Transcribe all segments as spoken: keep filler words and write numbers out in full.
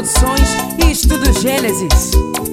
Produções e Estúdio Gênesis.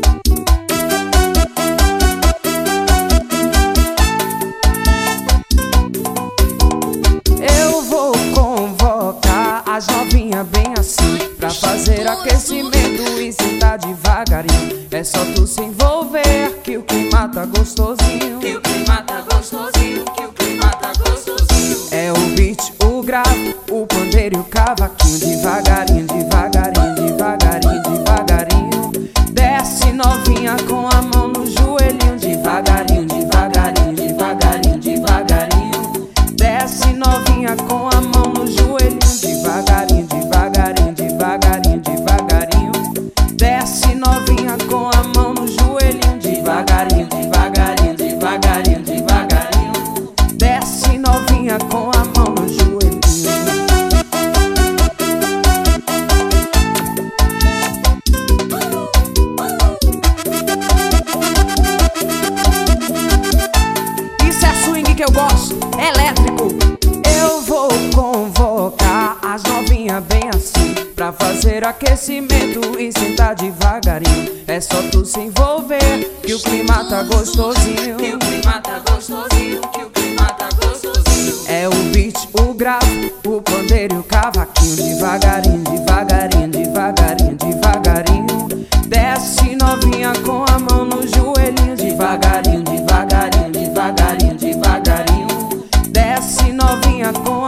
Eu vou convocar as novinhas bem assim, pra fazer aquecimento e sentar devagarinho. É só tu se envolver que o clima tá gostosinho. Que o clima tá gostosinho, que o clima tá gostosinho. É o beat, o grave, o pandeiro e o cavaquinho. Devagarinho, devagarinho, devagarinho, devagarinho. Desce novinha com a mão no joelhinho. Devagarinho, devagarinho, devagarinho, devagarinho. Desce novinha com a mão no joelhinho. Devagarinho, devagarinho, devagarinho, devagarinho. Desce novinha com a mão no joelhinho. Devagarinho, devagarinho, devagarinho, devagarinho. Desce novinha com a mão no joelhinho. Isso é swing que eu gosto, elétrico. Eu vou convocar as novinhas bem assim, pra fazer aquecimento e sentar devagarinho. É só tu se envolver que o clima tá gostosinho. Que o clima tá gostosinho, que o clima tá gostosinho. É o beat, o grave, o pandeiro e o cavaquinho. Devagarinho, devagarinho, devagarinho, devagarinho. Desce novinha com a mão no joelhinho. Devagarinho, devagarinho, devagarinho, devagarinho. Desce novinha com